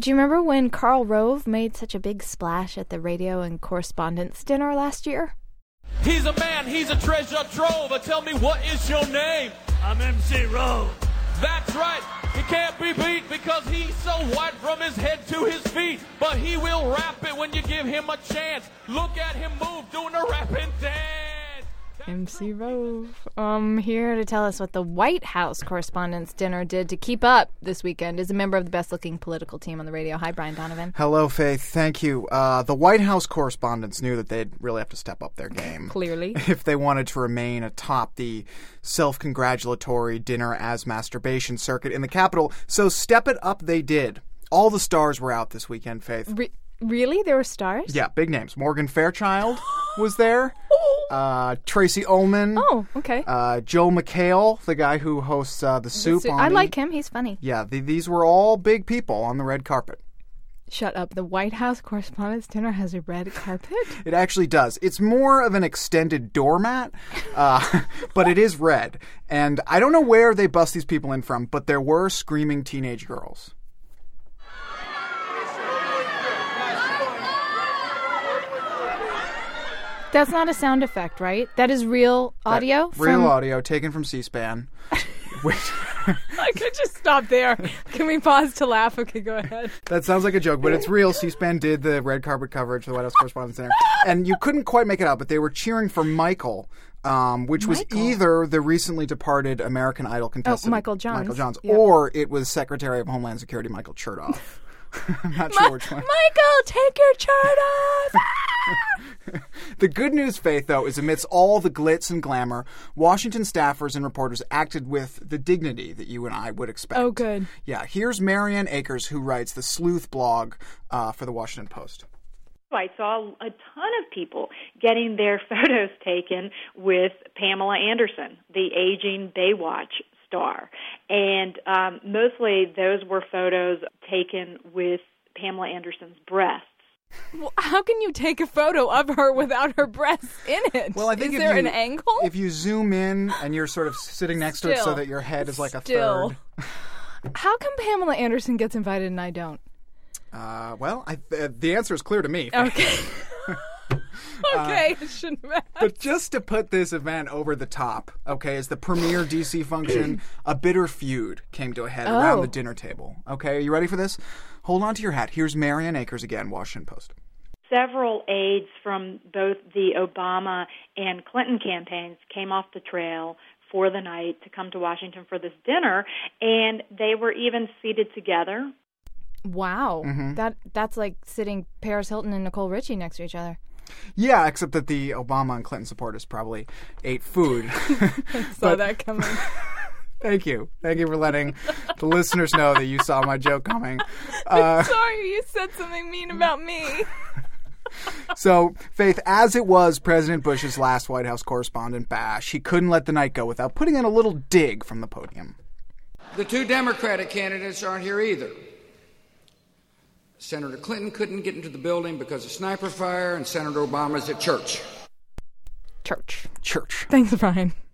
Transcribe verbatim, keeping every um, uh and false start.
do you remember when Karl Rove made such a big splash at the radio and correspondence dinner last year? He's a man, he's a treasure trove. Tell me, what is your name? I'm M C Rove. That's right. He can't be beat because he's so white from his head to his feet. But he will rap it when you give him a chance. Look at him move, doing a rapping dance. M C Rove. Um, here to tell us what the White House Correspondents' Dinner did to keep up this weekend is a member of the best-looking political team on the radio. Hi, Brian Donovan. Hello, Faith. Thank you. Uh, the White House correspondents knew that they'd really have to step up their game. Clearly. If they wanted to remain atop the self-congratulatory dinner as masturbation circuit in the Capitol. So step it up they did. All the stars were out this weekend, Faith. Re- really? There were stars? Yeah, big names. Morgan Fairchild was there. Uh, Tracy Ullman. Oh, okay. Uh, Joe McHale, the guy who hosts uh, The Soup. The Soup. On I the, like him. He's funny. Yeah, the, these were all big people on the red carpet. Shut up. The White House Correspondents' Dinner has a red carpet? It actually does. It's more of an extended doormat, uh, but it is red. And I don't know where they bust these people in from, but there were screaming teenage girls. That's not a sound effect, right? That is real audio? That, real from... audio taken from C-SPAN. Wait. I could just stop there. Can we pause to laugh? Okay, go ahead. That sounds like a joke, but it's real. C-SPAN did the red carpet coverage for the White House Correspondents' Dinner. And you couldn't quite make it out, but they were cheering for Michael, um, which was Michael? either the recently departed American Idol contestant, Oh, Michael Johns. Michael Johns, Yep. or it was Secretary of Homeland Security Michael Chertoff. I'm not Ma- sure which one. Michael, take your shirt off! The good news, Faith, though, is amidst all the glitz and glamour, Washington staffers and reporters acted with the dignity that you and I would expect. Oh, good. Yeah, here's Marianne Akers, who writes the Sleuth blog uh, for the Washington Post. I saw a ton of people getting their photos taken with Pamela Anderson, the aging Baywatch star. And um, mostly those were photos taken with Pamela Anderson's breasts. Well, how can you take a photo of her without her breasts in it? Well, I think is if there you, an angle? If you zoom in and you're sort of sitting next to it so Still. that your head is like a Still. third. How come Pamela Anderson gets invited and I don't? Uh, well, I, uh, the answer is clear to me. Okay. Okay, it shouldn't matter. But just to put this event over the top, okay, as the premier D C function, a bitter feud came to a head Oh. around the dinner table. Okay, are you ready for this? Hold on to your hat. Here's Marianne Akers again, Washington Post. Several aides from both the Obama and Clinton campaigns came off the trail for the night to come to Washington for this dinner, and they were even seated together. Wow. Mm-hmm. That That's like sitting Paris Hilton and Nicole Richie next to each other. Yeah, except that the Obama and Clinton supporters probably ate food. Saw But- that coming. Thank you. Thank you for letting the listeners know that you saw my joke coming. Uh, Sorry, you said something mean about me. So, Faith, as it was President Bush's last White House correspondent bash, he couldn't let the night go without putting in a little dig from the podium. The two Democratic candidates aren't here either. Senator Clinton couldn't get into the building because of sniper fire, and Senator Obama's at church. Church. Church. Thanks, Brian.